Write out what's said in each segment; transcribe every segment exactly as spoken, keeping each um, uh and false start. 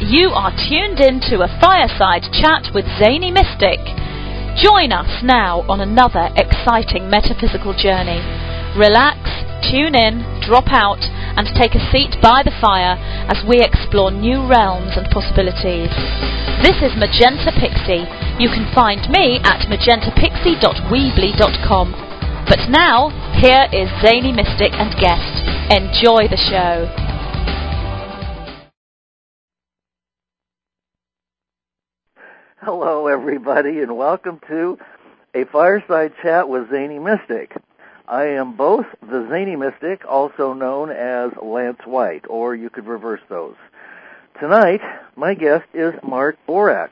You are tuned in to a fireside chat with Zany Mystic. Join us now on another exciting metaphysical journey. Relax, tune in, drop out, and take a seat by the fire as we explore new realms and possibilities. This is Magenta Pixie. You can find me at magenta pixie dot weebly dot com. But now, here is Zany Mystic and guest. Enjoy the show. Hello, everybody, and welcome to a fireside chat with Zany Mystic. I am both the Zany Mystic, also known as Lance White, or you could reverse those. Tonight, my guest is Mark Borax.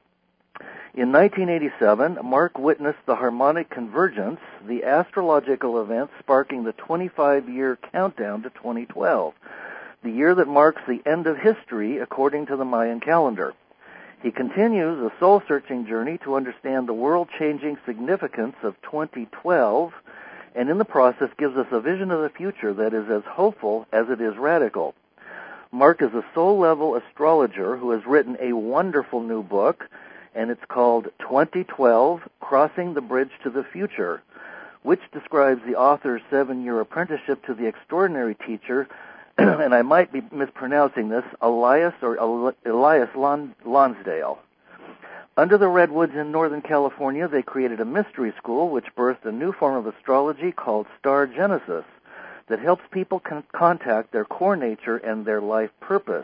In nineteen eighty-seven, Mark witnessed the harmonic convergence, the astrological event sparking the twenty-five-year countdown to twenty twelve, the year that marks the end of history according to the Mayan calendar. He continues a soul-searching journey to understand the world-changing significance of twenty twelve, and in the process gives us a vision of the future that is as hopeful as it is radical. Mark is a soul-level astrologer who has written a wonderful new book, and it's called twenty twelve, Crossing the Bridge to the Future, which describes the author's seven-year apprenticeship to the extraordinary teacher, and I might be mispronouncing this, Elias or Elias Lon, Lonsdale. Under the redwoods in Northern California, they created a mystery school which birthed a new form of astrology called Star Genesis that helps people con- contact their core nature and their life purpose.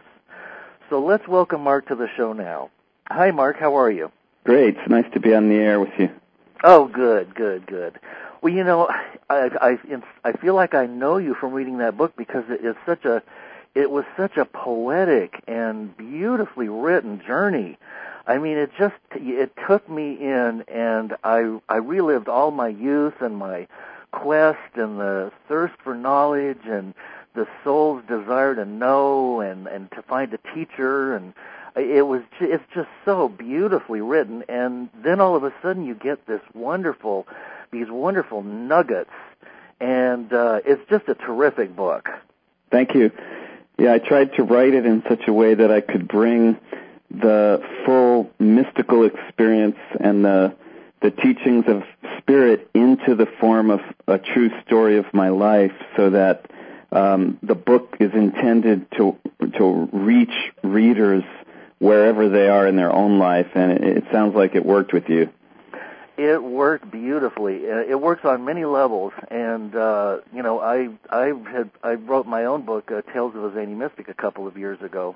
So let's welcome Mark to the show now. Hi, Mark. How are you? Great. It's nice to be on the air with you. Oh, good, good, good. Well, you know, I, I I feel like I know you from reading that book because it is such a, it was such a poetic and beautifully written journey. I mean, it just it took me in, and I I relived all my youth and my quest and the thirst for knowledge and the soul's desire to know and and to find a teacher, and it was it's just so beautifully written. And then all of a sudden you get this wonderful. These wonderful nuggets, and uh, it's just a terrific book. Thank you. Yeah, I tried to write it in such a way that I could bring the full mystical experience and the the teachings of spirit into the form of a true story of my life, so that um, the book is intended to to reach readers wherever they are in their own life, and it, it sounds like it worked with you. It worked beautifully. It works on many levels, and uh, you know, I I had I wrote my own book, uh, Tales of a Zany Mystic, a couple of years ago,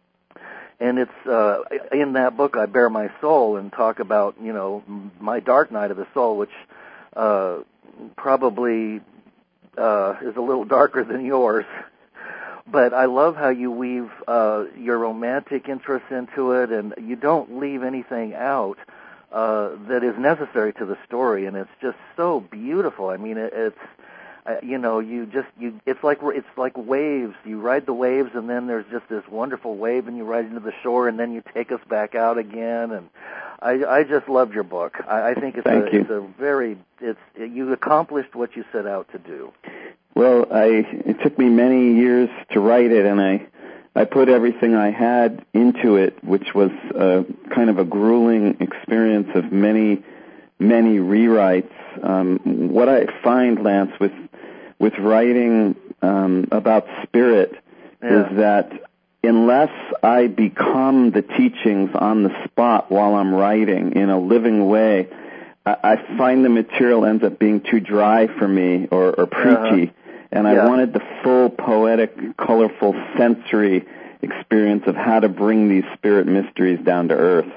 and it's uh, in that book I bare my soul and talk about you know my dark night of the soul, which uh, probably uh, is a little darker than yours. But I love how you weave uh, your romantic interests into it, and you don't leave anything out Uh, that is necessary to the story, and it's just so beautiful. I mean, it, it's uh, you know, you just you. It's like it's like waves. You ride the waves, and then there's just this wonderful wave, and you ride into the shore, and then you take us back out again. And I, I just loved your book. I, I think it's Thank a, you. it's a very it's it, you accomplished what you set out to do. Well, I it took me many years to write it, and I. I put everything I had into it, which was uh, kind of a grueling experience of many, many rewrites. Um, what I find, Lance, with with writing um, about spirit yeah. is that unless I become the teachings on the spot while I'm writing in a living way, I, I find the material ends up being too dry for me or, or preachy. Uh-huh. And I yeah. wanted the full, poetic, colorful, sensory experience of how to bring these spirit mysteries down to earth.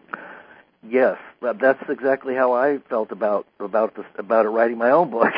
Yes, that's exactly how I felt about about this, about it, writing my own book.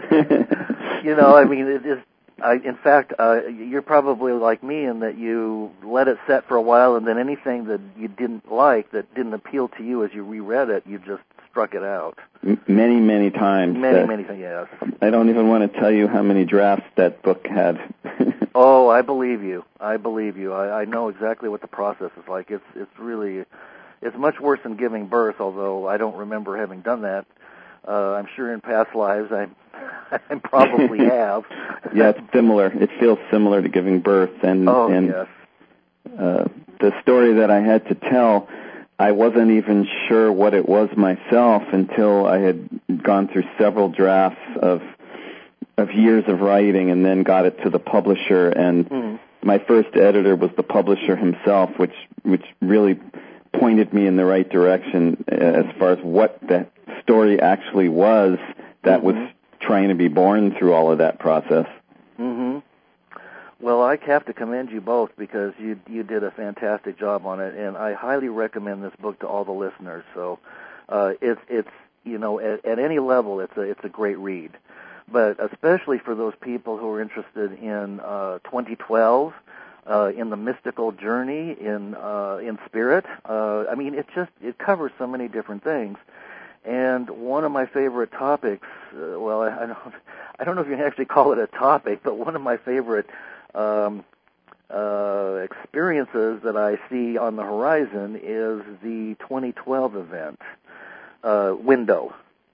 You know, I mean, it is. I, in fact, uh, you're probably like me in that you let it set for a while, and then anything that you didn't like, that didn't appeal to you as you reread it, you just struck it out. M- many, many times. Many, uh, many times, yes. I don't even want to tell you how many drafts that book had. Oh, I believe you. I believe you. I, I know exactly what the process is like. It's it's really, it's much worse than giving birth, although I don't remember having done that. Uh, I'm sure in past lives I, I probably have. Yeah, it's similar. It feels similar to giving birth, and oh and yes. uh, the story that I had to tell, I wasn't even sure what it was myself until I had gone through several drafts of of years of writing and then got it to the publisher. And mm. my first editor was the publisher himself, which which really pointed me in the right direction as far as what the story actually was that mm-hmm. was trying to be born through all of that process. Mm-hmm. Well, I have to commend you both because you you did a fantastic job on it, and I highly recommend this book to all the listeners. So, uh, it's it's you know at, at any level it's a it's a great read, but especially for those people who are interested in uh, twenty twelve, uh, in the mystical journey in uh, in spirit. Uh, I mean, it just it covers so many different things. And one of my favorite topics, uh, well, I, I don't, I don't know if you can actually call it a topic, but one of my favorite um, uh, experiences that I see on the horizon is the twenty twelve event uh, window.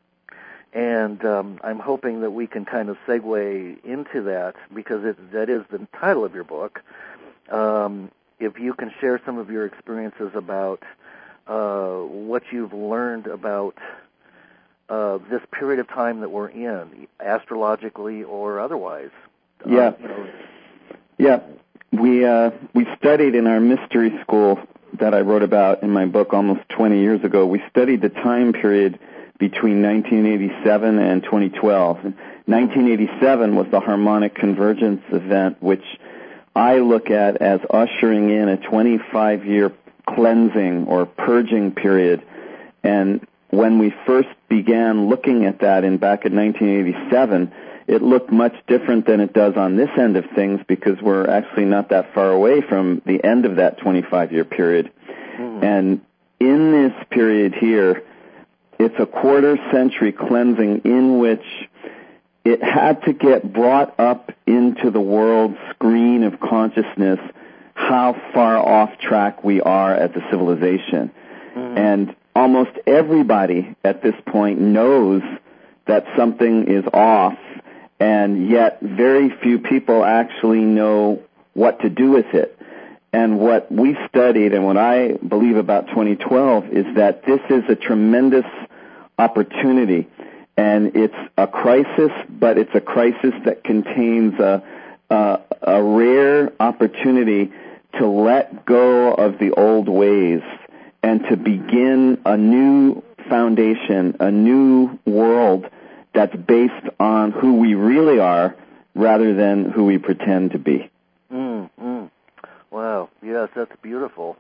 And um, I'm hoping that we can kind of segue into that because it, that is the title of your book. Um, if you can share some of your experiences about Uh, what you've learned about uh, this period of time that we're in, astrologically or otherwise. Yeah, uh, you know. yeah. We uh, we studied in our mystery school that I wrote about in my book almost twenty years ago. We studied the time period between nineteen eighty-seven and twenty twelve. nineteen eighty-seven was the harmonic convergence event, which I look at as ushering in a twenty-five year cleansing or purging period. And when we first began looking at that in back in nineteen eighty-seven, it looked much different than it does on this end of things because we're actually not that far away from the end of that twenty-five year period. Mm. And in this period here, it's a quarter century cleansing in which it had to get brought up into the world screen of consciousness how far off track we are as a civilization. Mm. And almost everybody at this point knows that something is off, and yet very few people actually know what to do with it. And what we studied and what I believe about twenty twelve is that this is a tremendous opportunity, and it's a crisis, but it's a crisis that contains a, a, a rare opportunity to let go of the old ways and to begin a new foundation, a new world that's based on who we really are rather than who we pretend to be. Mm, mm. Wow, yes, that's beautiful.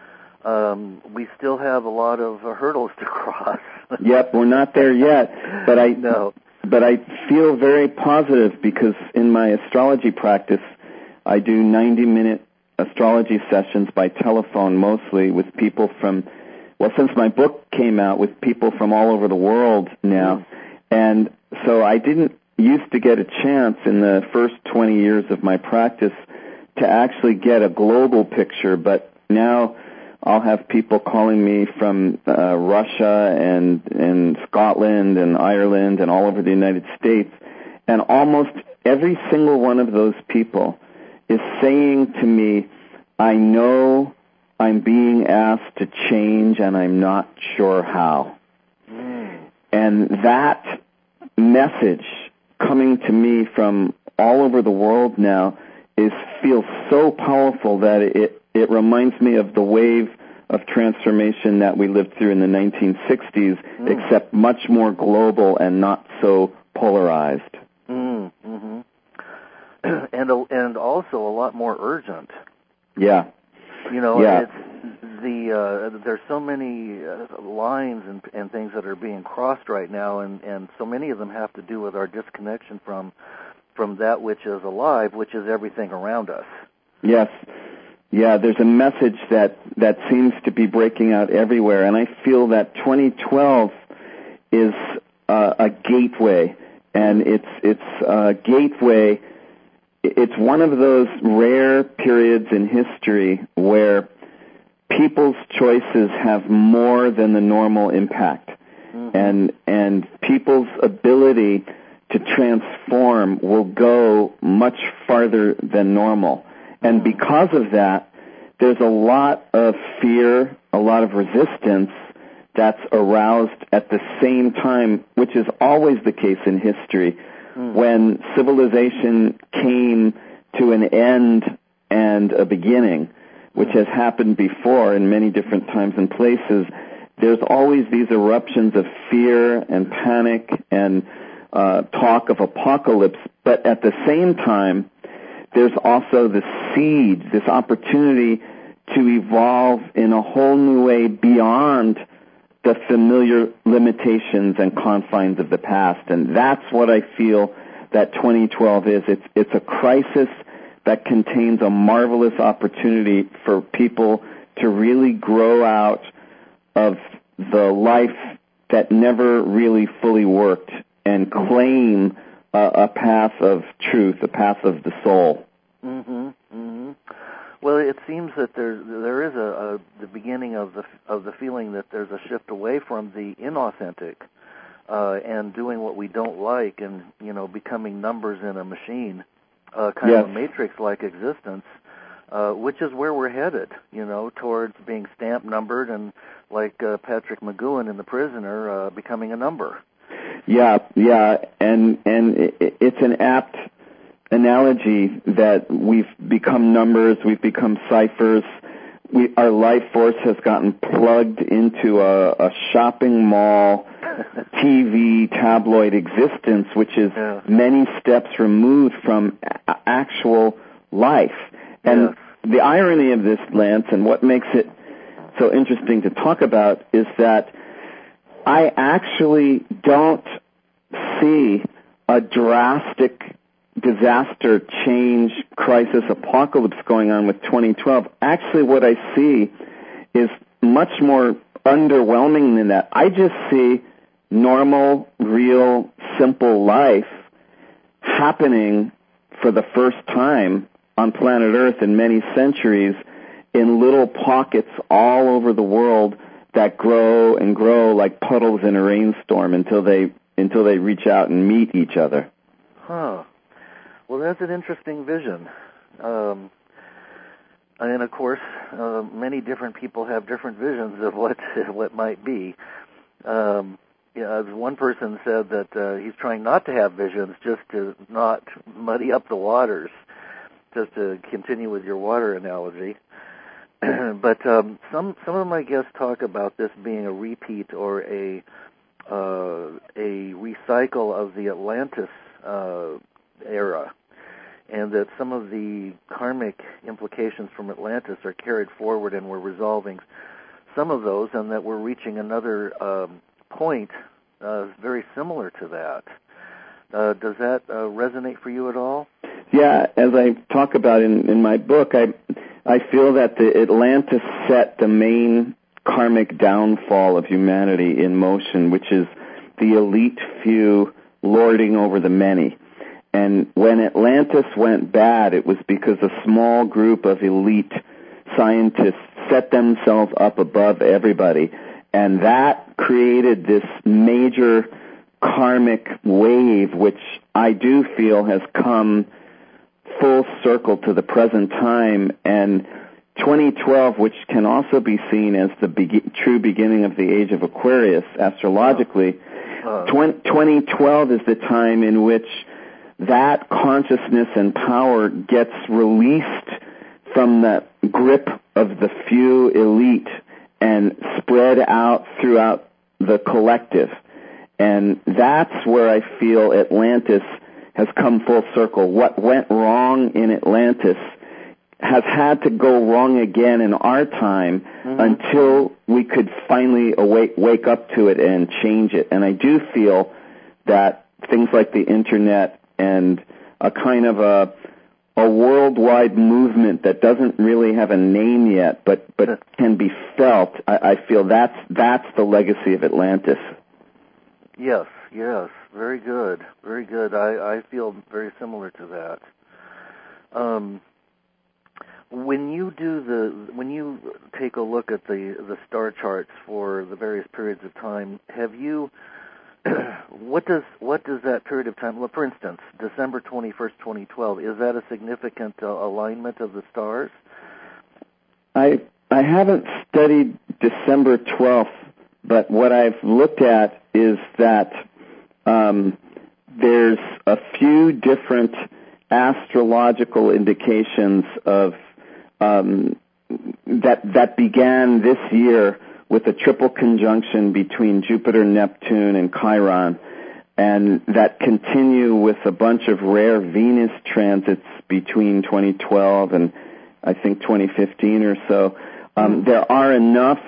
Um, we still have a lot of uh, hurdles to cross. Yep, we're not there yet, but I no. but I feel very positive because in my astrology practice, I do ninety minute astrology sessions by telephone mostly with people from, well, since my book came out, with people from all over the world now. Mm. And so I didn't used to get a chance in the first twenty years of my practice to actually get a global picture, but now I'll have people calling me from uh, Russia and, and Scotland and Ireland and all over the United States, and almost every single one of those people is saying to me, I know I'm being asked to change and I'm not sure how. Mm. And that message coming to me from all over the world now is feels so powerful that it, it reminds me of the wave of transformation that we lived through in the nineteen sixties, mm. except much more global and not so polarized. Mm. Mm-hmm. And and also a lot more urgent. Yeah. You know, yeah. it's the uh, there's so many uh, lines and, and things that are being crossed right now, and, and so many of them have to do with our disconnection from from that which is alive, which is everything around us. Yes. Yeah, there's a message that, that seems to be breaking out everywhere, and I feel that twenty twelve is uh, a gateway, and it's it's a gateway. It's one of those rare periods in history where people's choices have more than the normal impact, mm-hmm. and and people's ability to transform will go much farther than normal. And because of that, there's a lot of fear, a lot of resistance that's aroused at the same time, which is always the case in history. Mm. When civilization came to an end and a beginning, which has happened before in many different times and places, there's always these eruptions of fear and panic and uh, talk of apocalypse. But at the same time, there's also the seed, this opportunity to evolve in a whole new way beyond the familiar limitations and confines of the past. And that's what I feel that twenty twelve is. It's, it's a crisis that contains a marvelous opportunity for people to really grow out of the life that never really fully worked and claim a, a path of truth, a path of the soul. Mm-hmm. Mm-hmm. Well, it seems that there there is a, a the beginning of the of the feeling that there's a shift away from the inauthentic uh, and doing what we don't like, and you know, becoming numbers in a machine, uh, kind yes. of a matrix-like existence, uh, which is where we're headed. You know, towards being stamp numbered and like uh, Patrick McGowan in The Prisoner, uh, becoming a number. Yeah, yeah, and and it, it's an apt analogy that we've become numbers, we've become ciphers. We, our life force has gotten plugged into a, a shopping mall, T V, tabloid existence, which is yeah. many steps removed from a- actual life. And yes. the irony of this, Lance, and what makes it so interesting to talk about is that I actually don't see a drastic disaster, change, crisis, apocalypse going on with twenty twelve. Actually, what I see is much more underwhelming than that. I just see normal, real, simple life happening for the first time on planet Earth in many centuries in little pockets all over the world that grow and grow like puddles in a rainstorm until they until they reach out and meet each other. Huh. Well, that's an interesting vision. Um, and, of course, uh, many different people have different visions of what what might be. Um, yeah, as one person said that uh, he's trying not to have visions just to not muddy up the waters, just to continue with your water analogy. But um, some some of my guests talk about this being a repeat or a uh, a recycle of the Atlantis uh era, and that some of the karmic implications from Atlantis are carried forward, and we're resolving some of those, and that we're reaching another um, point uh, very similar to that. Uh, does that uh, resonate for you at all? Yeah, as I talk about in, in my book, I I feel that the Atlantis set the main karmic downfall of humanity in motion, which is the elite few lording over the many. And when Atlantis went bad, it was because a small group of elite scientists set themselves up above everybody. And that created this major karmic wave, which I do feel has come full circle to the present time. And twenty twelve, which can also be seen as the be- true beginning of the age of Aquarius astrologically, uh, twenty twelve is the time in which that consciousness and power gets released from the grip of the few elite and spread out throughout the collective. And that's where I feel Atlantis has come full circle. What went wrong in Atlantis has had to go wrong again in our time mm-hmm. until we could finally awake, wake up to it and change it. And I do feel that things like the internet and a kind of a a worldwide movement that doesn't really have a name yet, but but can be felt. I, I feel that's that's the legacy of Atlantis. Yes, yes, very good, very good. I, I feel very similar to that. Um, when you do the when you take a look at the the star charts for the various periods of time, have you What does what does that period of time, well, for instance, December twenty-first, twenty twelve, is that a significant uh, alignment of the stars? I I haven't studied December twelfth, but what I've looked at is that um, there's a few different astrological indications of um, that that began this year with a triple conjunction between Jupiter, Neptune, and Chiron, and that continue with a bunch of rare Venus transits between twenty twelve and I think twenty fifteen or so. Um, there are enough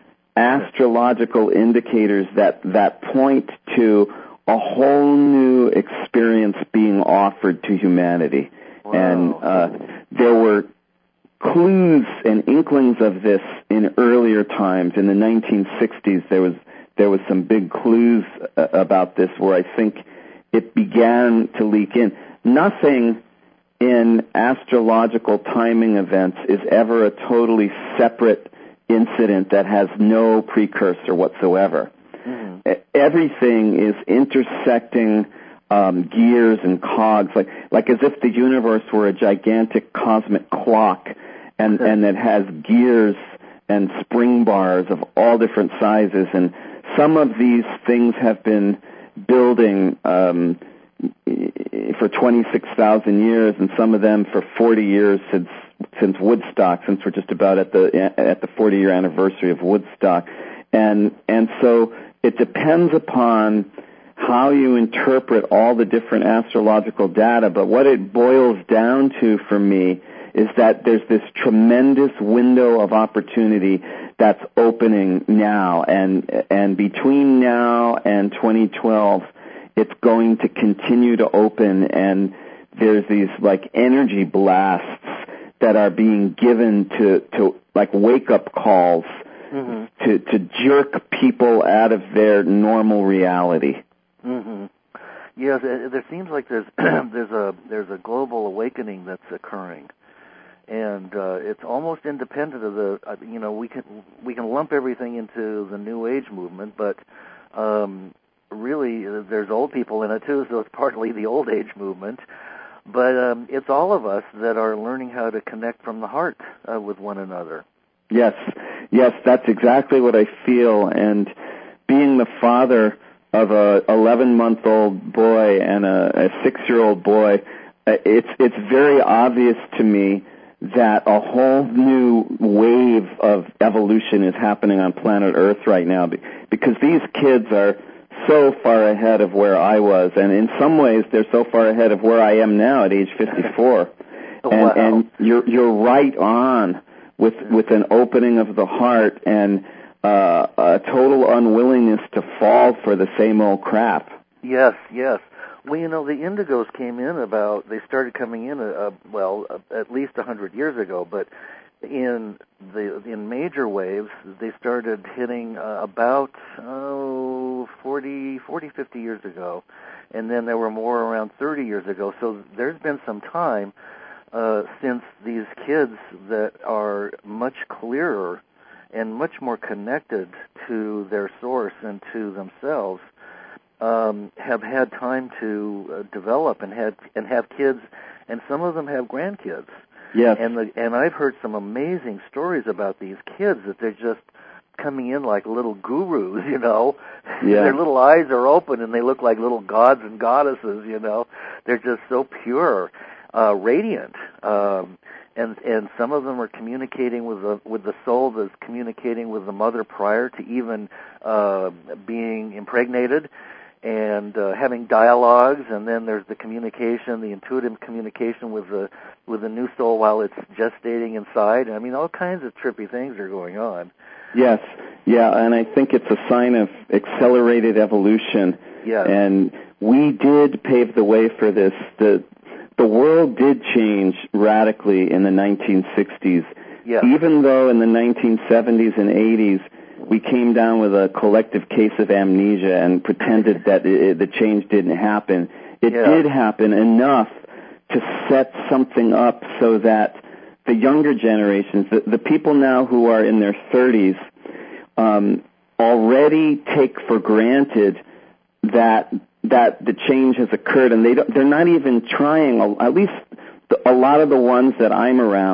astrological indicators that, that point to a whole new experience being offered to humanity. Wow. And uh, there were clues and inklings of this in earlier times. In the nineteen sixties, there was there was some big clues uh, about this where I think it began to leak in. Nothing in astrological timing events is ever a totally separate incident that has no precursor whatsoever. Mm-hmm. Everything is intersecting um, gears and cogs, like like as if the universe were a gigantic cosmic clock, and and it has gears and spring bars of all different sizes, and some of these things have been building um, for twenty-six thousand years, and some of them for forty years since since Woodstock, since we're just about at the at the forty-year anniversary of Woodstock, and and so it depends upon how you interpret all the different astrological data. But what it boils down to for me is that there's this tremendous window of opportunity that's opening now, and and between now and twenty twelve, it's going to continue to open, and there's these like energy blasts that are being given to, to like wake-up calls mm-hmm. to, to jerk people out of their normal reality. Mm-hmm. Yes, there seems like there's there's a there's a global awakening that's occurring, and uh, it's almost independent of the uh, you know we can we can lump everything into the New Age movement, but um, really there's old people in it too, so it's partly the Old Age movement. But um, it's all of us that are learning how to connect from the heart uh, with one another. Yes, yes, that's exactly what I feel. And being the father of a eleven-month-old boy and a, a six-year-old boy, it's it's very obvious to me that a whole new wave of evolution is happening on planet Earth right now, because these kids are so far ahead of where I was, and in some ways they're so far ahead of where I am now at age fifty-four. Oh, and, wow. and you're you're right on with with an opening of the heart and uh, a total unwillingness to fall for the same old crap. Yes, yes. Well, you know, the Indigos came in about, they started coming in, uh, well, uh, at least one hundred years ago, but in the in major waves, they started hitting uh, about, oh, forty, forty, fifty years ago, and then there were more around thirty years ago. So there's been some time uh, since these kids that are much clearer and much more connected to their source and to themselves um, have had time to uh, develop and had and have kids, and some of them have grandkids. Yes. And the, and I've heard some amazing stories about these kids that they're just coming in like little gurus, you know. Yeah. Their little eyes are open and they look like little gods and goddesses, you know. They're just so pure, uh, radiant. Um, and and some of them are communicating with the with the soul that's communicating with the mother prior to even uh, being impregnated, and uh, having dialogues, and then there's the communication, the intuitive communication with the with the new soul while it's gestating inside. I mean, all kinds of trippy things are going on. Yes, yeah, and I think it's a sign of accelerated evolution. Yes. And we did pave the way for this. The the world did change radically in the nineteen sixties. Yes. Even though in the nineteen seventies and eighties we came down with a collective case of amnesia and pretended that it, the change didn't happen. It yeah. did happen enough to set something up so that the younger generations, the, the people now who are in their thirties, um, already take for granted that that the change has occurred, and they don't, they're not even trying. At least a lot of the ones that I'm around,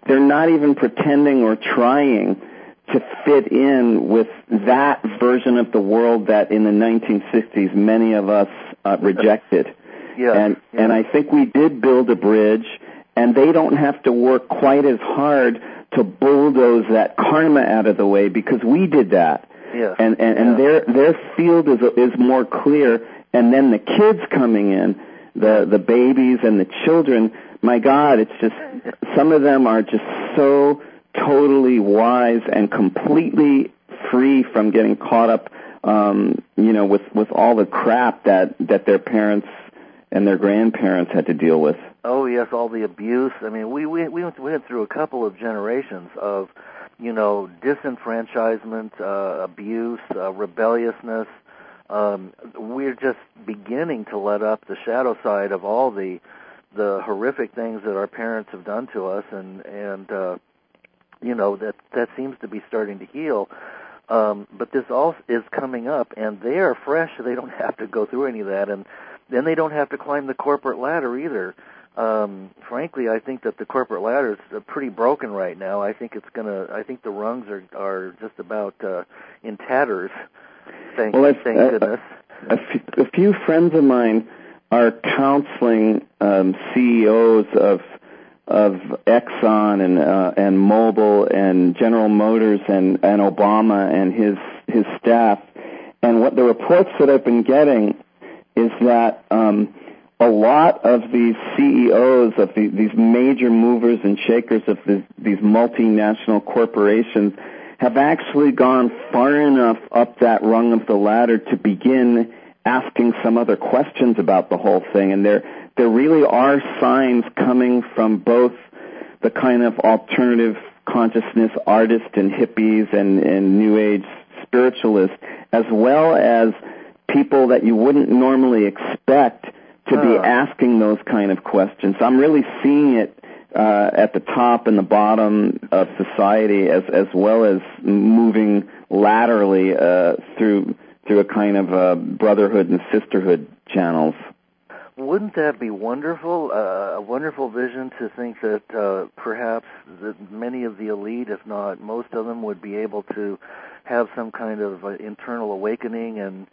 they're not even pretending or trying to fit in with that version of the world that in the nineteen sixties many of us uh, rejected. Yeah, and yeah. and I think we did build a bridge, and they don't have to work quite as hard to bulldoze that karma out of the way because we did that. Yes. And and, and yeah. their their field is is more clear, and then the kids coming in, the the babies and the children, my God, it's just some of them are just so totally wise and completely free from getting caught up, um, you know, with, with all the crap that, that their parents and their grandparents had to deal with. Oh yes, all the abuse. I mean, we we we went, we went through a couple of generations of, you know, disenfranchisement, uh, abuse, uh, rebelliousness. Um, we're just beginning to let up the shadow side of all the the horrific things that our parents have done to us, and and uh, you know, that that seems to be starting to heal. Um, but this all is coming up, and they are fresh. They don't have to go through any of that, and then they don't have to climb the corporate ladder either. Um, frankly, I think that the corporate ladder is pretty broken right now. I think it's gonna. I think the rungs are are just about uh, in tatters. Thank, well, thank uh, goodness. A, a, few, a few friends of mine are counseling um, C E Os of of Exxon and uh, and Mobil and General Motors and, and Obama and his his staff. And what the reports that I've been getting is that um, a lot of these C E Os of the, these major movers and shakers of the, these multinational corporations have actually gone far enough up that rung of the ladder to begin asking some other questions about the whole thing. And there there really are signs coming from both the kind of alternative consciousness artists and hippies and, and New Age spiritualists, as well as people that you wouldn't normally expect to be uh. asking those kind of questions. I'm really seeing it uh, at the top and the bottom of society, as as well as moving laterally uh, through through a kind of uh, brotherhood and sisterhood channels. Wouldn't that be wonderful? Uh, a wonderful vision to think that uh, perhaps that many of the elite, if not most of them, would be able to have some kind of uh, internal awakening and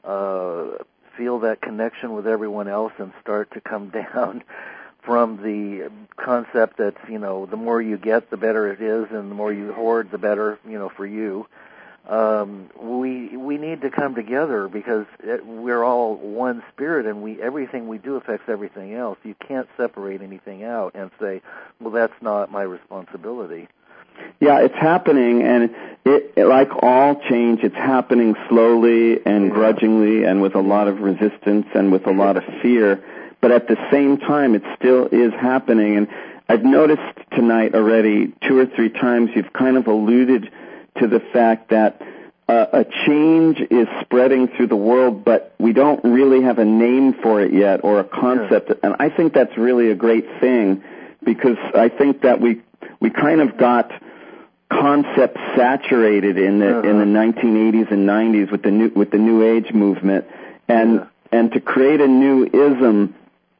uh, feel that connection with everyone else and start to come down from the concept that, you know, the more you get, the better it is, and the more you hoard, the better, you know, for you. Um, we we need to come together because it, we're all one spirit, and we everything we do affects everything else. You can't separate anything out and say, well, that's not my responsibility. Yeah, it's happening, and it, it like all change, it's happening slowly and yeah. grudgingly and with a lot of resistance and with a lot of fear. But at the same time, it still is happening. And I've noticed tonight already two or three times you've kind of alluded to the fact that uh, a change is spreading through the world, but we don't really have a name for it yet or a concept. Yeah. And I think that's really a great thing, because I think that we we kind of got concept saturated in the uh-huh. in the nineteen eighties and nineties with the new with the New Age movement, and yeah. and to create a new ism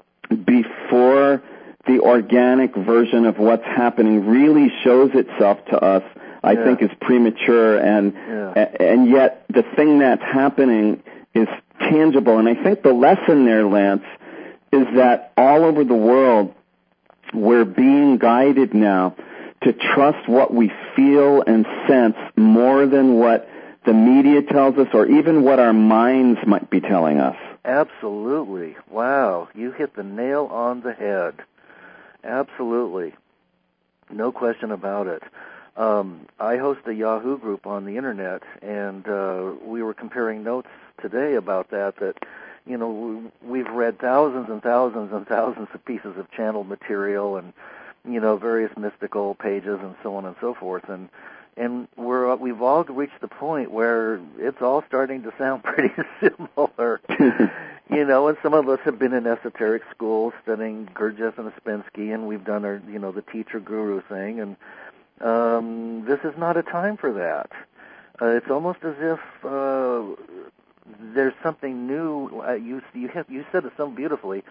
before the organic version of what's happening really shows itself to us, I yeah. think is premature, and yeah. and yet the thing that's happening is tangible. And I think the lesson there, Lance, is that all over the world we're being guided now to trust what we feel and sense more than what the media tells us or even what our minds might be telling us. Absolutely. Wow, you hit the nail on the head. Absolutely. No question about it. Um, I host a Yahoo group on the Internet, and uh, we were comparing notes today about that, that, you know, we've read thousands and thousands and thousands of pieces of channeled material and, you know, various mystical pages and so on and so forth, and and we're we've all reached the point where it's all starting to sound pretty similar, you know. And some of us have been in esoteric schools studying Gurdjieff and Ouspensky, and we've done our, you know, the teacher guru thing, and um, this is not a time for that. Uh, it's almost as if uh, there's something new. Uh, you you have, you said it so beautifully.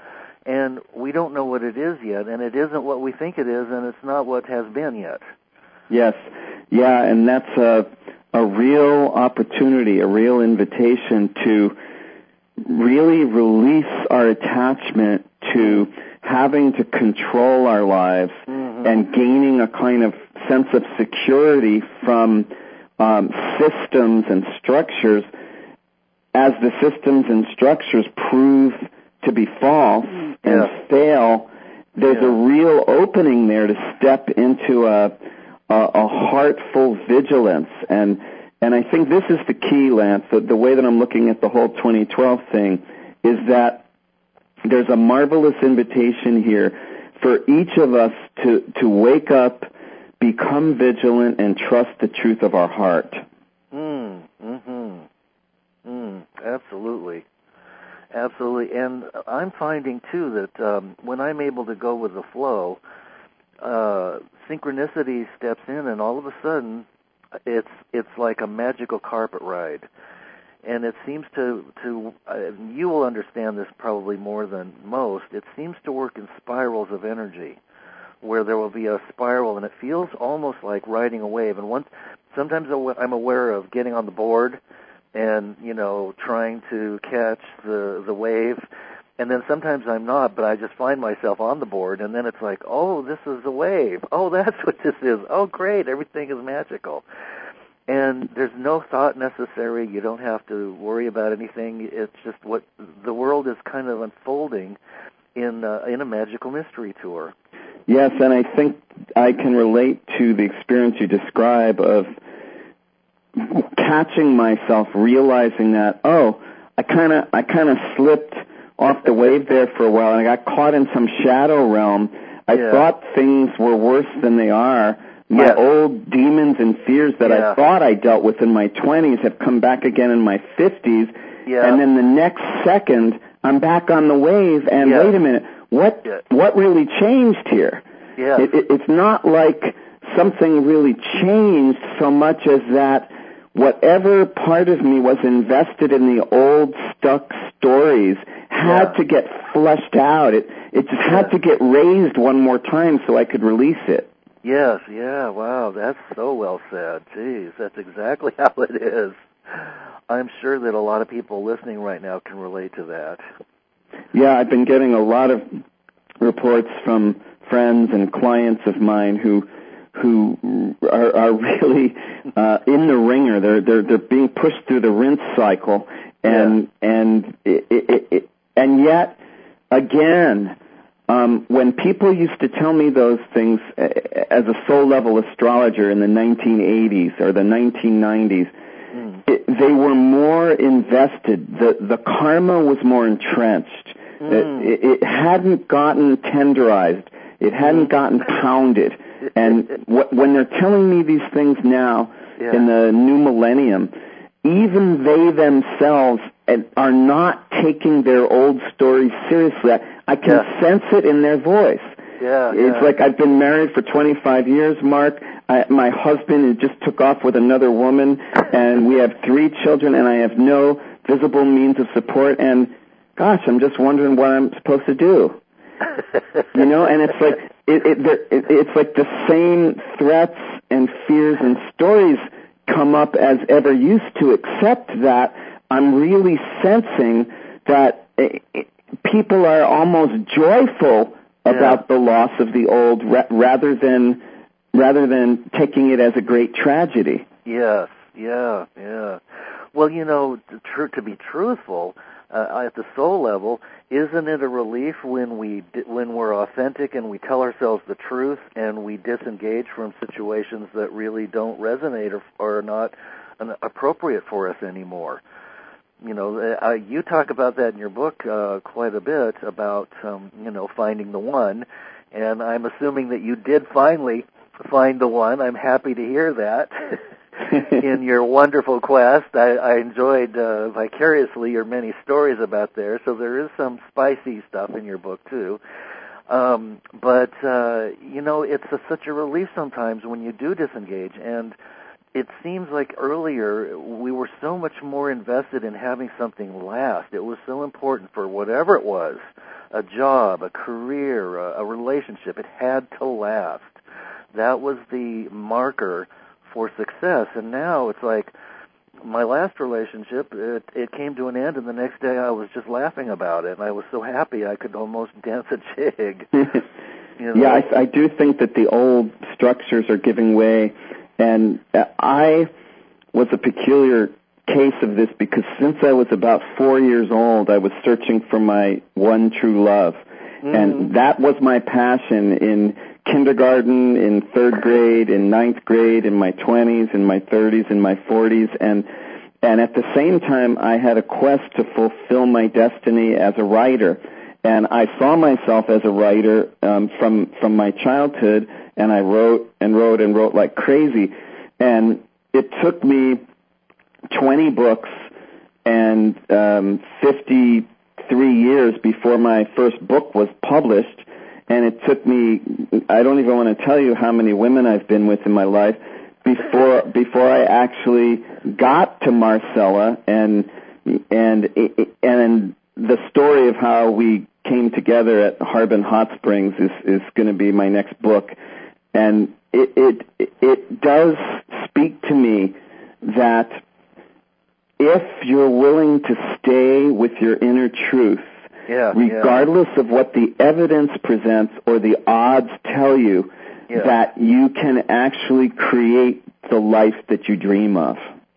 and we don't know what it is yet, and it isn't what we think it is, and it's not what has been yet. Yes, yeah, and that's a, a real opportunity, a real invitation to really release our attachment to having to control our lives mm-hmm. and gaining a kind of sense of security from um, systems and structures. As the systems and structures prove to be false and yeah. fail, there's yeah. a real opening there to step into a, a, a heartful vigilance. And and I think this is the key, Lance, the, the way that I'm looking at the whole twenty twelve thing is that there's a marvelous invitation here for each of us to, to wake up, become vigilant, and trust the truth of our heart. Mm, mm-hmm. Mm, absolutely. Absolutely. And I'm finding, too, that um, when I'm able to go with the flow, uh, synchronicity steps in, and all of a sudden, it's it's like a magical carpet ride. And it seems to, to uh, you will understand this probably more than most, it seems to work in spirals of energy, where there will be a spiral, and it feels almost like riding a wave. And once, sometimes I'm aware of getting on the board and, you know, trying to catch the the wave, and then sometimes I'm not, but I just find myself on the board, and then it's like, oh, this is a wave. Oh, that's what this is. Oh, great, everything is magical. And there's no thought necessary. You don't have to worry about anything. It's just what the world is kind of unfolding in uh, in a magical mystery tour. Yes, and I think I can relate to the experience you describe of catching myself, realizing that, oh, I kind of I kind of slipped off the wave there for a while, and I got caught in some shadow realm. I yeah. thought things were worse than they are. My yes. old demons and fears that yeah. I thought I dealt with in my twenties have come back again in my fifties, yeah. and then the next second, I'm back on the wave, and yeah. wait a minute, what yeah. what really changed here? Yeah. It, it, it's not like something really changed so much as that whatever part of me was invested in the old stuck stories had yeah. to get flushed out. It it just had yeah. to get raised one more time so I could release it. Yes, yeah, wow, that's so well said. Jeez, that's exactly how it is. I'm sure that a lot of people listening right now can relate to that. Yeah, I've been getting a lot of reports from friends and clients of mine who who are, are really uh, in the ringer. They're they're they're being pushed through the rinse cycle, and yeah. and it, it, it, and yet again. Um, when people used to tell me those things as a soul-level astrologer in the nineteen eighties or the nineteen nineties, mm. it, they were more invested. The the karma was more entrenched. Mm. It, it hadn't gotten tenderized. It hadn't mm. gotten pounded. And wh- when they're telling me these things now yeah. in the new millennium, even they themselves are not taking their old stories seriously. I, I can yeah. sense it in their voice. Yeah, it's yeah. like I've been married for twenty-five years, Mark. I, my husband just took off with another woman, and we have three children, and I have no visible means of support. And gosh, I'm just wondering what I'm supposed to do. You know, and it's like it, it, it, it's like the same threats and fears and stories come up as ever used to, except that I'm really sensing that it, it, people are almost joyful about yeah. the loss of the old ra- rather than rather than taking it as a great tragedy. Yes, yeah, yeah. Well, you know, to, tr- to be truthful, uh, at the soul level, isn't it a relief when we di- when we're authentic and we tell ourselves the truth and we disengage from situations that really don't resonate or, or are not an, appropriate for us anymore? You know, uh, you talk about that in your book uh, quite a bit about, um, you know, finding the one, and I'm assuming that you did finally find the one. I'm happy to hear that. In your wonderful quest, I, I enjoyed uh, vicariously your many stories about there, so there is some spicy stuff in your book, too. Um, but, uh, you know, it's a, such a relief sometimes when you do disengage, and it seems like earlier we were so much more invested in having something last. It was so important for whatever it was, a job, a career, a, a relationship. It had to last. That was the marker for success. And now it's like my last relationship, it, it came to an end, and the next day I was just laughing about it, and I was so happy I could almost dance a jig. You know? Yeah, I, I do think that the old structures are giving way, and I was a peculiar case of this because since I was about four years old, I was searching for my one true love, mm-hmm. and that was my passion in kindergarten, in third grade, in ninth grade, in my twenties, in my thirties, in my forties, and and at the same time, I had a quest to fulfill my destiny as a writer. And I saw myself as a writer um, from from my childhood, and I wrote and wrote and wrote like crazy. And it took me twenty books and um, fifty-three years before my first book was published. And it took me, I don't even want to tell you how many women I've been with in my life before before I actually got to Marcella and and and the story of how we came together at Harbin Hot Springs is, is going to be my next book. And it, it it does speak to me that if you're willing to stay with your inner truth, yeah, regardless yeah. of what the evidence presents or the odds tell you, yeah. that you can actually create the life that you dream of.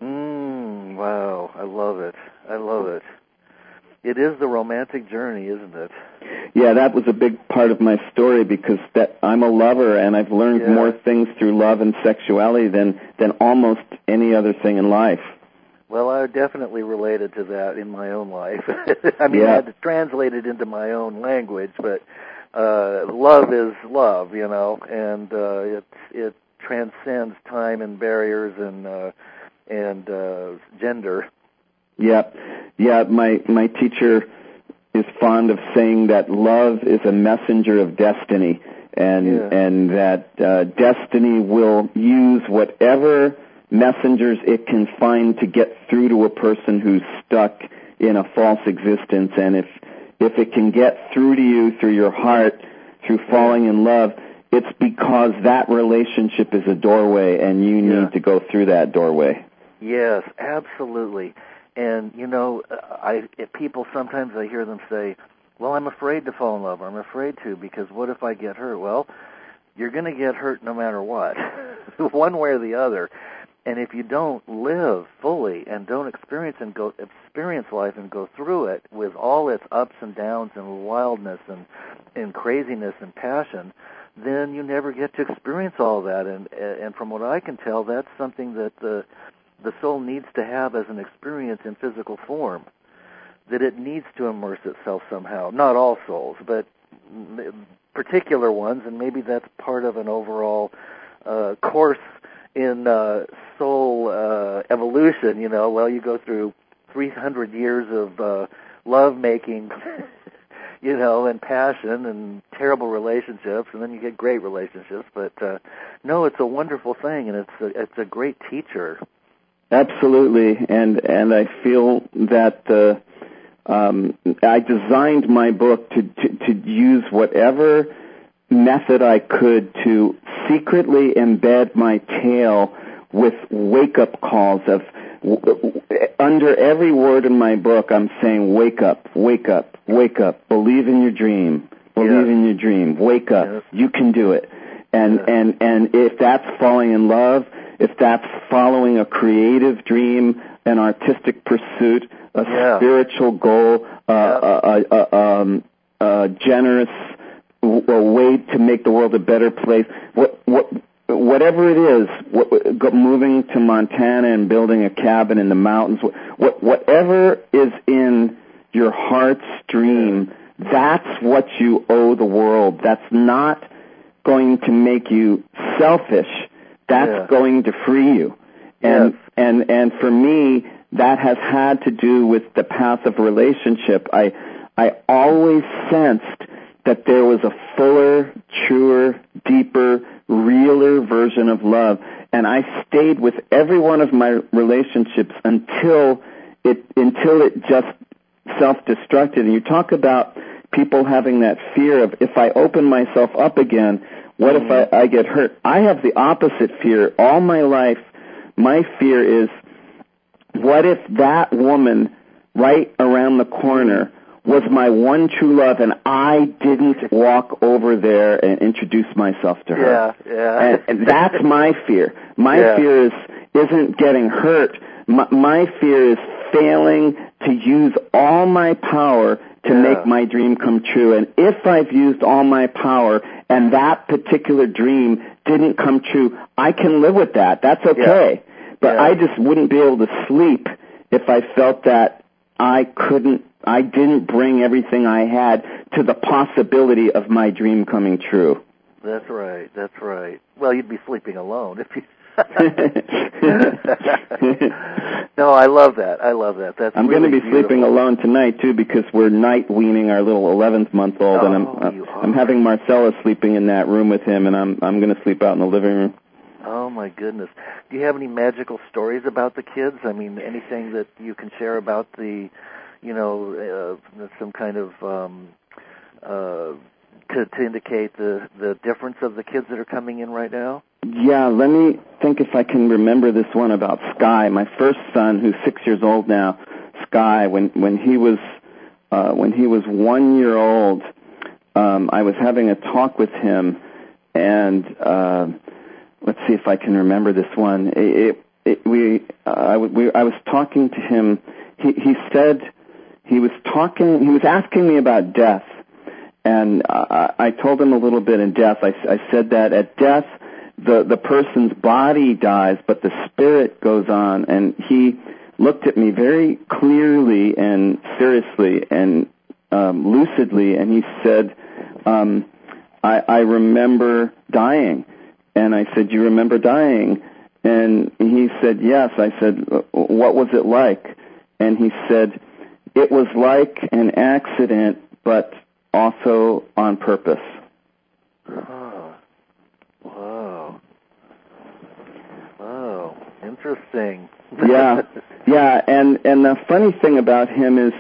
Mm, wow, I love it. I love it. It is the romantic journey, isn't it? Yeah, that was a big part of my story because that I'm a lover and I've learned yeah. more things through love and sexuality than, than almost any other thing in life. Well, I definitely related to that in my own life. I mean, yeah. I had to translate it into my own language, but uh, love is love, you know, and uh, it it transcends time and barriers and uh, and uh, gender. Yeah, yeah. My my teacher is fond of saying that love is a messenger of destiny, and yeah. and that uh, destiny will use whatever messengers it can find to get through to a person who's stuck in a false existence. And if if it can get through to you through your heart, through falling in love, it's because that relationship is a doorway, and you need yeah. to go through that doorway. Yes, absolutely. And, you know, I people sometimes I hear them say, well, I'm afraid to fall in love, or I'm afraid to, because what if I get hurt? Well, you're going to get hurt no matter what, one way or the other. And if you don't live fully and don't experience and go experience life and go through it with all its ups and downs and wildness and, and craziness and passion, then you never get to experience all that. And and from what I can tell, that's something that the the soul needs to have as an experience in physical form, that it needs to immerse itself somehow. Not all souls, but particular ones, and maybe that's part of an overall uh, course in uh, soul uh, evolution. You know, well, you go through three hundred years of uh, love-making, you know, and passion and terrible relationships, and then you get great relationships. But uh, no, it's a wonderful thing, and it's a, it's a great teacher. Absolutely, and and I feel that uh, um, I designed my book to, to to use whatever method I could to secretly embed my tale with wake-up calls of w- under every word in my book. I'm saying, wake up, wake up, wake up, believe in your dream, believe yes. in your dream, wake up, yes. you can do it. And yes. and and if that's falling in love, if that's following a creative dream, an artistic pursuit, a yeah. spiritual goal, uh, yeah. a, a, a, um, a generous a way to make the world a better place, what, what, whatever it is, what, moving to Montana and building a cabin in the mountains, what, whatever is in your heart's dream, that's what you owe the world. That's not going to make you selfish. That's yeah. going to free you. And, yes. and, and for me, that has had to do with the path of relationship. I, I always sensed that there was a fuller, truer, deeper, realer version of love. And I stayed with every one of my relationships until it until it just self-destructed. And you talk about people having that fear of, if I open myself up again, what mm-hmm. if I, I get hurt? I have the opposite fear. All my life, my fear is, what if that woman right around the corner was my one true love, and I didn't walk over there and introduce myself to her? Yeah, yeah. And, and that's my fear. My yeah. fear is, isn't getting hurt. My, my fear is failing to use all my power to yeah. make my dream come true. And if I've used all my power and that particular dream didn't come true, I can live with that. That's okay. Yeah. But yeah. I just wouldn't be able to sleep if I felt that I couldn't, I didn't bring everything I had to the possibility of my dream coming true. That's right. That's right. Well, you'd be sleeping alone if you... No, I love that. I love that. That's I'm really going to be beautiful. sleeping alone tonight too, because we're night weaning our little eleventh month old, oh, and I'm uh, I'm having Marcella sleeping in that room with him, and I'm I'm going to sleep out in the living room. Oh my goodness! Do you have any magical stories about the kids? I mean, anything that you can share about the, you know, uh, some kind of um, uh, to to indicate the the difference of the kids that are coming in right now? Yeah, let me think if I can remember this one about Sky, my first son, who's six years old now. Sky, when when he was uh, when he was one year old, um, I was having a talk with him, and uh, let's see if I can remember this one. It, it, we, uh, I, we, I was talking to him. He, he said he was talking. He was asking me about death, and uh, I told him a little bit in death. I, I said that at death, the the person's body dies, but the spirit goes on. And he looked at me very clearly and seriously and um, lucidly, and he said, um, I, I remember dying. And I said, you remember dying? And he said, yes. I said, what was it like? And he said, it was like an accident, but also on purpose. Oh. Wow. Wow. Interesting. yeah. Yeah. And, and the funny thing about him is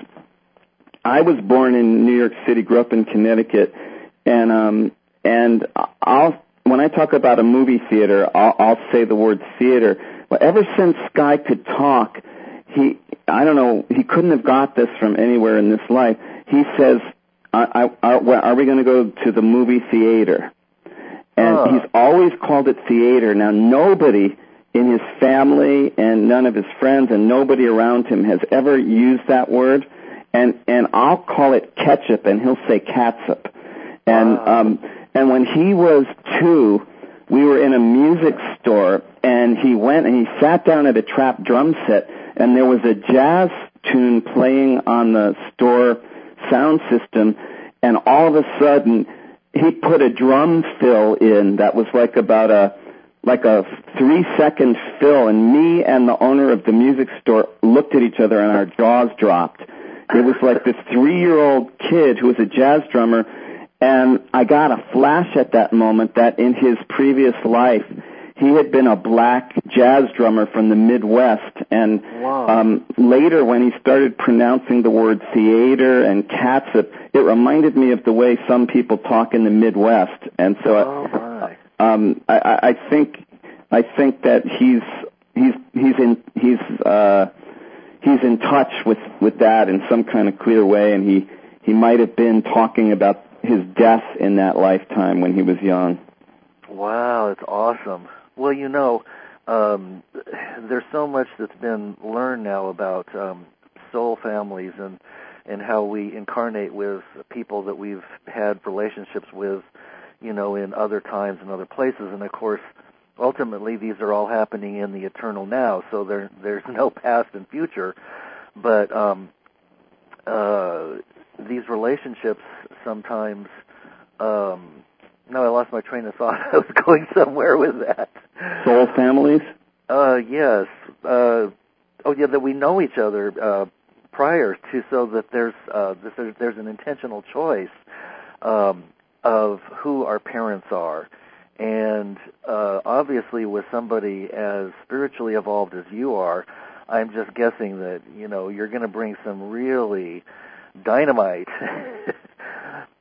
I was born in New York City, grew up in Connecticut, and, um, and I'll, when I talk about a movie theater, I'll, I'll say the word theater. Well, ever since Sky could talk, he, I don't know, he couldn't have got this from anywhere in this life. He says, I, I, I, are we going to go to the movie theater? And oh. he's always called it theater. Now, nobody in his family and none of his friends and nobody around him has ever used that word. And, and I'll call it ketchup, and he'll say catsup. And, wow. um, and when he was two, we were in a music store, and he went and he sat down at a trap drum set, and there was a jazz tune playing on the store sound system, and all of a sudden, he put a drum fill in that was like about a, like a three-second fill, and me and the owner of the music store looked at each other, and our jaws dropped. It was like this three-year-old kid who was a jazz drummer. And I got a flash at that moment that in his previous life, he had been a black jazz drummer from the Midwest. And um, later, when he started pronouncing the word theater and catsup, it reminded me of the way some people talk in the Midwest. And so oh my. Um, I, I think I think that he's he's he's in he's uh, he's in touch with, with that in some kind of clear way, and he, he might have been talking about his death in that lifetime when he was young. Wow, it's awesome. Well, you know, um, there's so much that's been learned now about um, soul families and, and how we incarnate with people that we've had relationships with, you know, in other times and other places. And, of course, ultimately these are all happening in the eternal now, so there, there's no past and future. But um, uh, these relationships sometimes... Um, no, I lost my train of thought. I was going somewhere with that. Soul families? Uh, yes. Uh, oh, yeah, that we know each other uh, prior to, so that there's uh, there's, there's an intentional choice um, of who our parents are. And uh, obviously with somebody as spiritually evolved as you are, I'm just guessing that, you know, you're going to bring some really dynamite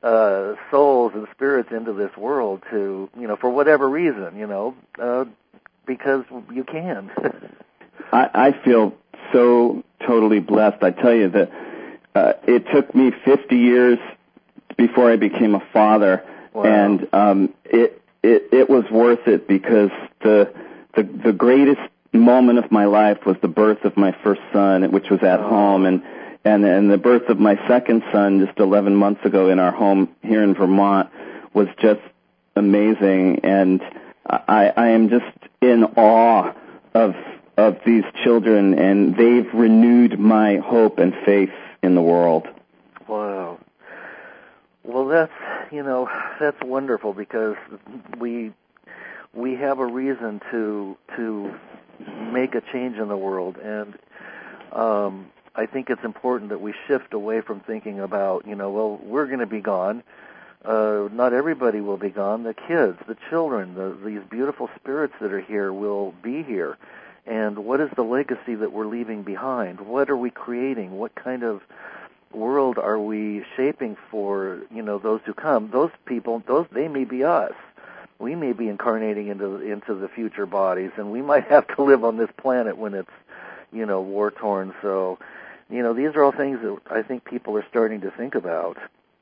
uh, souls and spirits into this world to, you know, for whatever reason, you know, uh, because you can. I, I feel so totally blessed. I tell you that uh, it took me fifty years before I became a father, wow. and um, it, it it was worth it because the the the greatest moment of my life was the birth of my first son, which was at oh. home, and and and the birth of my second son just eleven months ago in our home here in Vermont was just amazing, and I, I am just in awe of of these children, and they've renewed my hope and faith in the world. Wow. Well, that's, you know, that's wonderful because we we have a reason to to make a change in the world, and um, I think it's important that we shift away from thinking about, you know, well, we're going to be gone. Uh, not everybody will be gone. The kids, the children, the, these beautiful spirits that are here will be here. And what is the legacy that we're leaving behind? What are we creating? What kind of world are we shaping for, you know, those who come? Those people, those they may be us. We may be incarnating into into the future bodies, and we might have to live on this planet when it's, you know, war torn. So, you know, these are all things that I think people are starting to think about.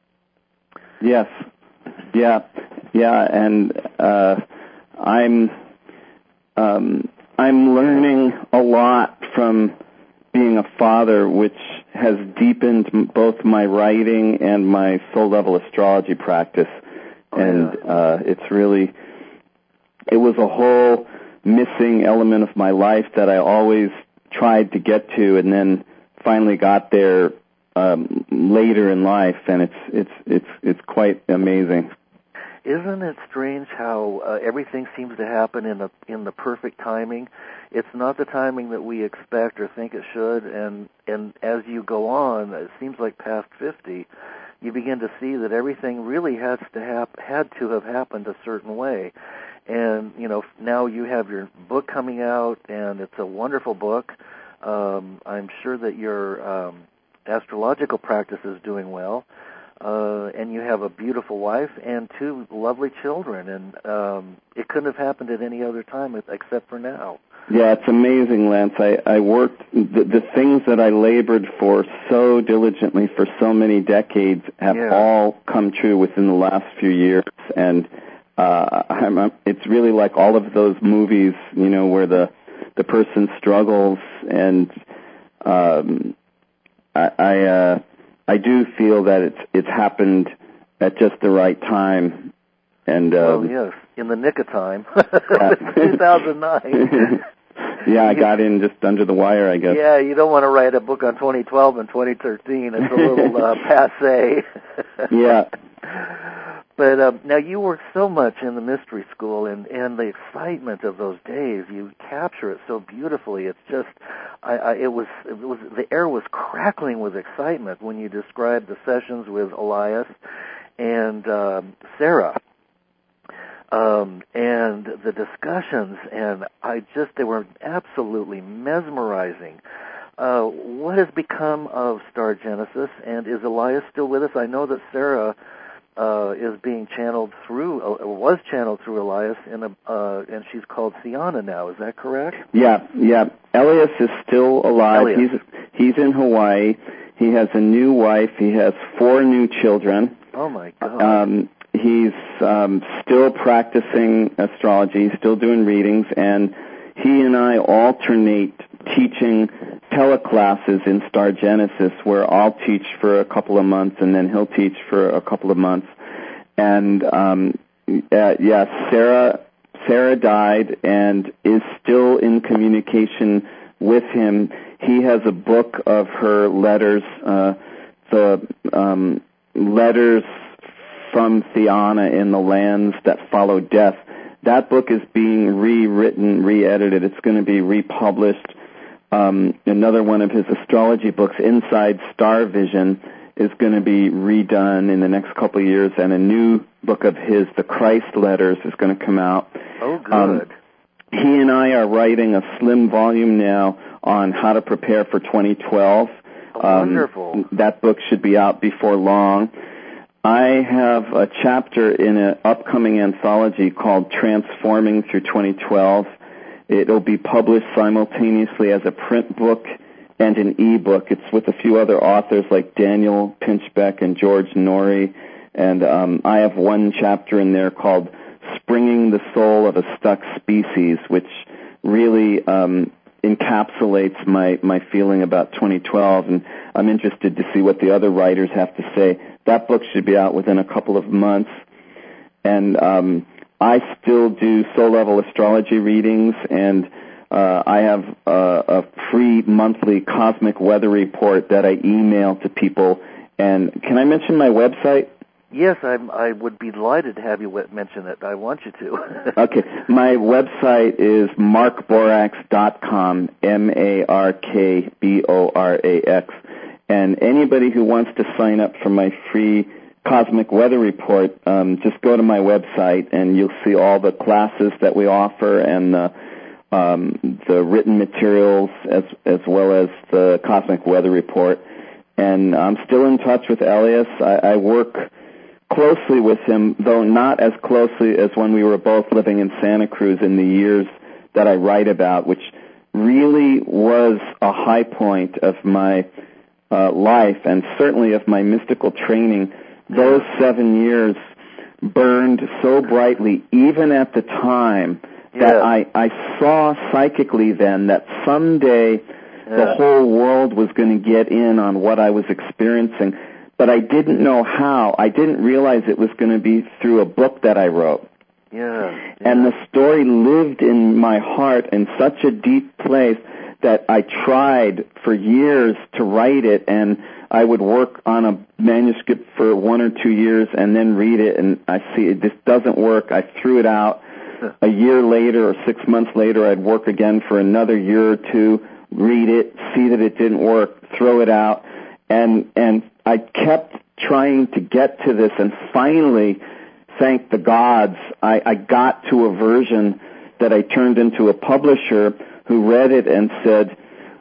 Yes, yeah, yeah, and uh, I'm um, I'm learning a lot from being a father, which has deepened both my writing and my soul-level astrology practice. Oh, and yeah. uh, it's really, it was a whole missing element of my life that I always tried to get to, and then finally got there um, later in life, and it's it's it's it's quite amazing. Isn't it strange how uh, everything seems to happen in the in the perfect timing? It's not the timing that we expect or think it should, and and as you go on, it seems like past fifty, you begin to see that everything really has to hap- had to have happened a certain way. And, you know, now you have your book coming out, and it's a wonderful book. Um, I'm sure that your um, astrological practice is doing well. Uh, and you have a beautiful wife and two lovely children, and um, it couldn't have happened at any other time except for now. Yeah, it's amazing, Lance. I, I worked, the, the things that I labored for so diligently for so many decades have yeah. all come true within the last few years, and uh, I'm, I'm, it's really like all of those movies, you know, where the, the person struggles, and um, I... I uh, I do feel that it's it's happened at just the right time, and um, oh yes, in the nick of time, two thousand nine. Yeah, I got in just under the wire, I guess. Yeah, you don't want to write a book on twenty twelve and twenty thirteen. It's a little uh, passé. Yeah. But uh, now you work so much in the mystery school, and, and the excitement of those days, you capture it so beautifully. It's just, I, I, it was, it was, the air was crackling with excitement when you described the sessions with Elias and um, Sarah, um, and the discussions, and I just, they were absolutely mesmerizing. Uh, what has become of Star Genesis, and is Elias still with us? I know that Sarah Uh, is being channeled through, uh, was channeled through Elias, in a, uh, and she's called Siana now. Is that correct? Yeah, yeah. Elias is still alive. Elias. He's he's in Hawaii. He has a new wife. He has four new children. Oh my God. Um, he's um, still practicing astrology, still doing readings, and he and I alternate teaching teleclasses in Star Genesis, where I'll teach for a couple of months and then he'll teach for a couple of months. And um, uh, yeah, Sarah Sarah died and is still in communication with him. He has a book of her letters, uh, the um, letters from Theana in the lands that follow death. That book is being rewritten, re-edited. It's going to be republished. Um, another one of his astrology books, Inside Star Vision, is going to be redone in the next couple of years, and a new book of his, The Christ Letters, is going to come out. Oh, good. Um, he and I are writing a slim volume now on how to prepare for twenty twelve. Oh, wonderful. Um, that book should be out before long. I have a chapter in an upcoming anthology called Transforming Through twenty twelve. It'll be published simultaneously as a print book and an e-book. It's with a few other authors like Daniel Pinchbeck and George Norrie. And um, I have one chapter in there called Springing the Soul of a Stuck Species, which really um, encapsulates my, my feeling about twenty twelve. And I'm interested to see what the other writers have to say. That book should be out within a couple of months. And um, I still do soul-level astrology readings, and uh, I have a, a free monthly cosmic weather report that I email to people. And can I mention my website? Yes, I'm, I would be delighted to have you mention it. I want you to. Okay. My website is mark borax dot com, M A R K B O R A X. And anybody who wants to sign up for my free Cosmic Weather Report, um, just go to my website and you'll see all the classes that we offer and the, um, the written materials as as well as the Cosmic Weather Report. And I'm still in touch with Elias. I, I work closely with him, though not as closely as when we were both living in Santa Cruz in the years that I write about, which really was a high point of my uh, life and certainly of my mystical training. Those seven years burned so brightly, even at the time, that yeah. I, I saw psychically then that someday yeah. the whole world was going to get in on what I was experiencing. But I didn't know how. I didn't realize it was going to be through a book that I wrote. Yeah, yeah. And the story lived in my heart in such a deep place that I tried for years to write it, and I would work on a manuscript for one or two years and then read it, and I see it, this doesn't work. I threw it out. A year later or six months later, I'd work again for another year or two, read it, see that it didn't work, throw it out, and and I kept trying to get to this, and finally, thank the gods, I, I got to a version that I turned into a publisher who read it and said,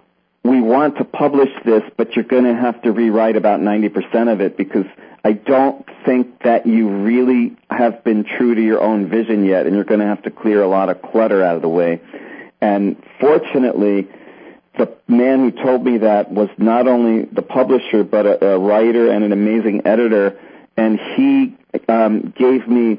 we want to publish this, but you're going to have to rewrite about ninety percent of it because I don't think that you really have been true to your own vision yet, and you're going to have to clear a lot of clutter out of the way. And fortunately, the man who told me that was not only the publisher, but a, a writer and an amazing editor, and he um, gave me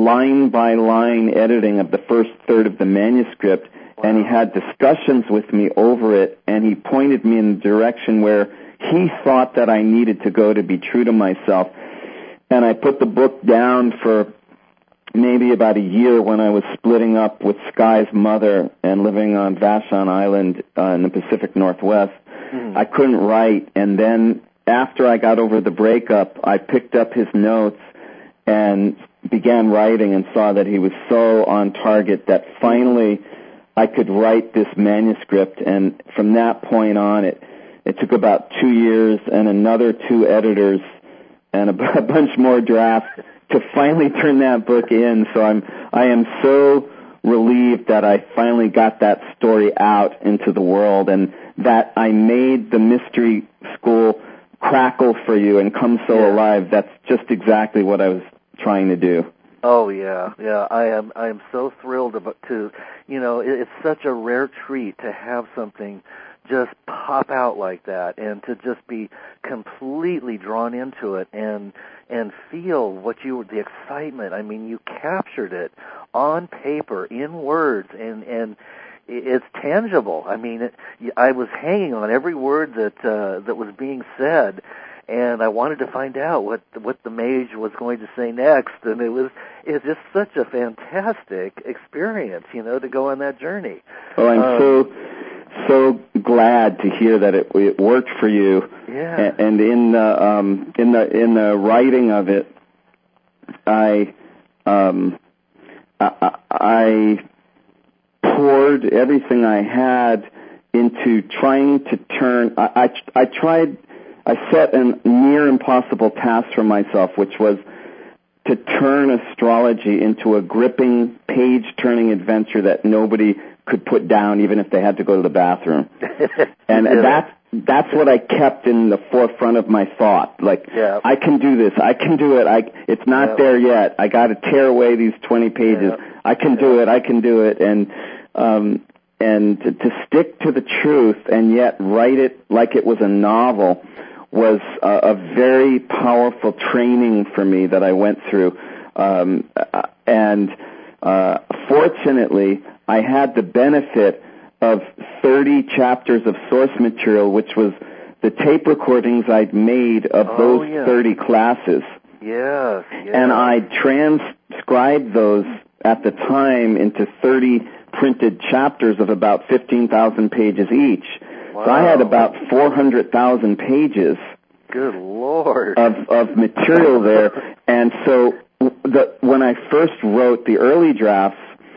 line-by-line editing of the first third of the manuscript, wow. and he had discussions with me over it, and he pointed me in the direction where he thought that I needed to go to be true to myself. And I put the book down for maybe about a year when I was splitting up with Sky's mother and living on Vashon Island uh, in the Pacific Northwest. Mm. I couldn't write, and then after I got over the breakup, I picked up his notes and began writing and saw that he was so on target that finally I could write this manuscript, and from that point on, it it took about two years and another two editors and a, a bunch more drafts to finally turn that book in. So I'm I am so relieved that I finally got that story out into the world, and that I made the mystery school crackle for you and come so yeah. alive. That's just exactly what I was trying to do. Oh yeah, yeah. I am. I am so thrilled about to, you know, it, it's such a rare treat to have something just pop out like that, and to just be completely drawn into it, and and feel what you the excitement. I mean, you captured it on paper, in words, and and it's tangible. I mean, it, I was hanging on every word that uh, that was being said. And I wanted to find out what what the mage was going to say next, and it was it's just such a fantastic experience, you know, to go on that journey. Oh, I'm um, so so glad to hear that it it worked for you. Yeah. And in the um, in the in the writing of it, I um, I, I poured everything I had into trying to turn. I I, I tried. I set a near impossible task for myself, which was to turn astrology into a gripping, page-turning adventure that nobody could put down, even if they had to go to the bathroom. And that that's what I kept in the forefront of my thought. Like, yeah. I can do this. I can do it. I, it's not yeah. there yet. I got to tear away these twenty pages. Yeah. I can yeah. do it. I can do it. And, um, and to, to stick to the truth and yet write it like it was a novel was a, a very powerful training for me that I went through. Um, and, uh, fortunately, I had the benefit of thirty chapters of source material, which was the tape recordings I'd made of oh, those yeah. thirty classes. Yes, yes. And I transcribed those at the time into thirty printed chapters of about fifteen thousand pages each. Wow. So I had about four hundred thousand pages Good Lord. of, of material there. And so the, when I first wrote the early drafts,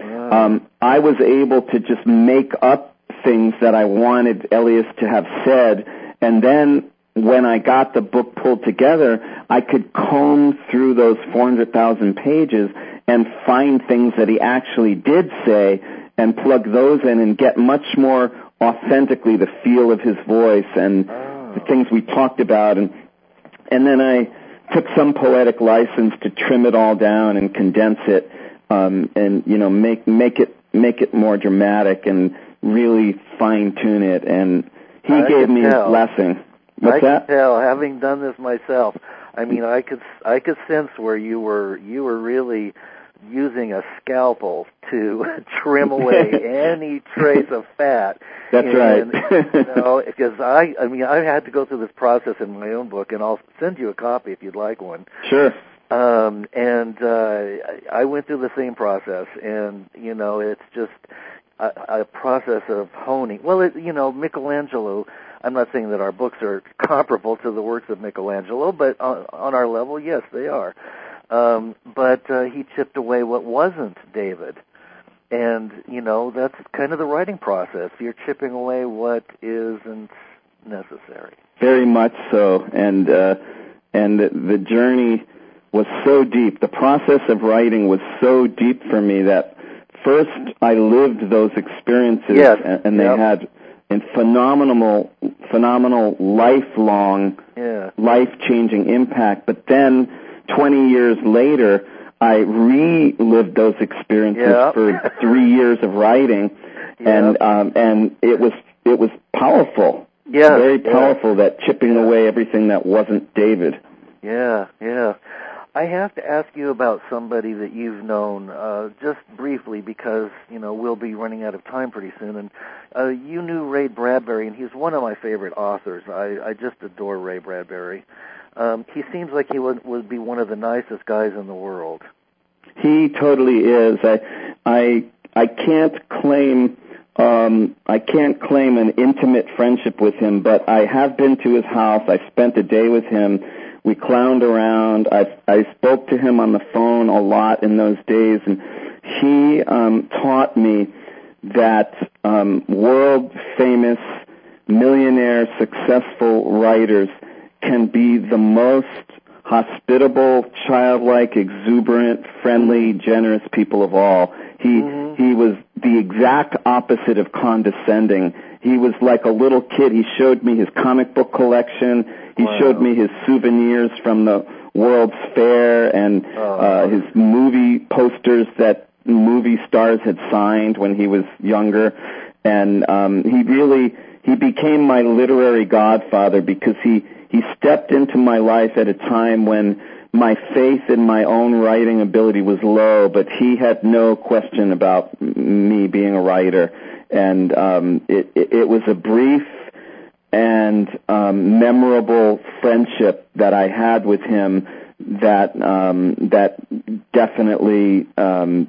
Um, I was able to just make up things that I wanted Elias to have said, and then when I got the book pulled together, I could comb through those four hundred thousand pages and find things that he actually did say and plug those in and get much more authentically the feel of his voice and oh. the things we talked about. And, and then I took some poetic license to trim it all down and condense it. Um, and you know, make make it make it more dramatic and really fine tune it. And he I gave me tell. his blessing. What's I that? can tell, having done this myself. I mean, I could I could sense where you were you were really using a scalpel to trim away any trace of fat. That's and, right. you know, because I I mean I had to go through this process in my own book, and I'll send you a copy if you'd like one. Sure. Um, and uh, I went through the same process, and you know, it's just a, a process of honing. Well, it, you know, Michelangelo. I'm not saying that our books are comparable to the works of Michelangelo, but on, on our level, yes, they are. Um, but uh, he chipped away what wasn't David, and you know, that's kind of the writing process. You're chipping away what isn't necessary. Very much so, and uh, and the, the journey was so deep. The process of writing was so deep for me that first I lived those experiences, yes. and, and they yep. had a phenomenal, phenomenal, lifelong, yeah. life-changing impact. But then, twenty years later, I relived those experiences yep. for three years of writing, yep. and um, and it was it was powerful, yes. very powerful. Yes. That chipping yeah. away everything that wasn't David. Yeah, yeah. I have to ask you about somebody that you've known, uh, just briefly, because, you know, we'll be running out of time pretty soon. And uh, you knew Ray Bradbury, and he's one of my favorite authors. I, I just adore Ray Bradbury. Um, he seems like he would, would be one of the nicest guys in the world. He totally is. I, I, I can't claim, um, I can't claim an intimate friendship with him, but I have been to his house. I spent a day with him. We clowned around. I, I spoke to him on the phone a lot in those days, and he um, taught me that um, world-famous, millionaire, successful writers can be the most hospitable, childlike, exuberant, friendly, generous people of all. He mm-hmm. he was the exact opposite of condescending. He was like a little kid. He showed me his comic book collection. He wow. showed me his souvenirs from the World's Fair and oh. uh, his movie posters that movie stars had signed when he was younger. And um, he really, he became my literary godfather because he, he stepped into my life at a time when my faith in my own writing ability was low, but he had no question about me being a writer. And um, it, it, it was a brief and um, memorable friendship that I had with him that um, that definitely um,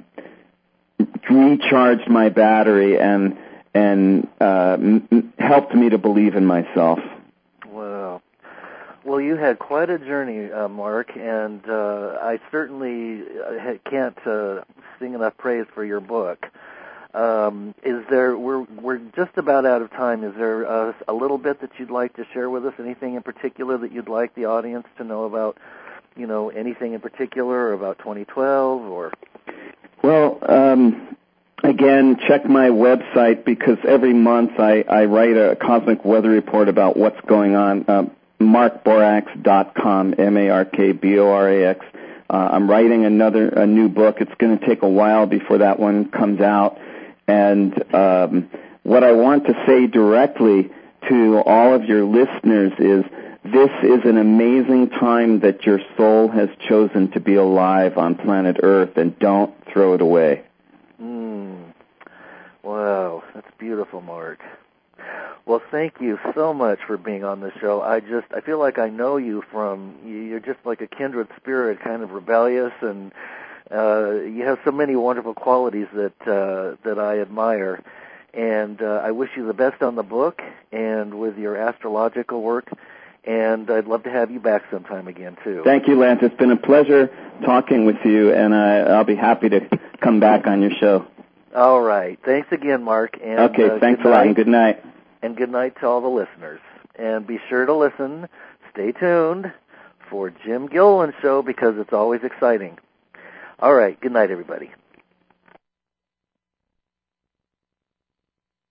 recharged my battery and and uh, m- helped me to believe in myself. Wow. Well, you had quite a journey, uh, Mark, and uh, I certainly can't uh, sing enough praise for your book. Um, is there? We're we're just about out of time. Is there uh, a little bit that you'd like to share with us? Anything in particular that you'd like the audience to know about? You know, anything in particular about twenty twelve or? Well, um, again, check my website because every month I, I write a cosmic weather report about what's going on. Uh, mark borax dot com, M A R K B O R A X. Uh, I'm writing another a new book. It's going to take a while before that one comes out. And um, what I want to say directly to all of your listeners is this is an amazing time that your soul has chosen to be alive on planet Earth, and don't throw it away. Mm. Wow, that's beautiful, Mark. Well, thank you so much for being on the show. I just, I feel like I know you from, you're just like a kindred spirit, kind of rebellious, and uh, you have so many wonderful qualities that uh, that I admire. And uh, I wish you the best on the book and with your astrological work. And I'd love to have you back sometime again, too. Thank you, Lance. It's been a pleasure talking with you, and I, I'll be happy to come back on your show. All right. Thanks again, Mark. And, okay, uh, thanks a lot, and good night. And good night to all the listeners. And be sure to listen, stay tuned for Jim Gilliland's show because it's always exciting. All right. Good night, everybody.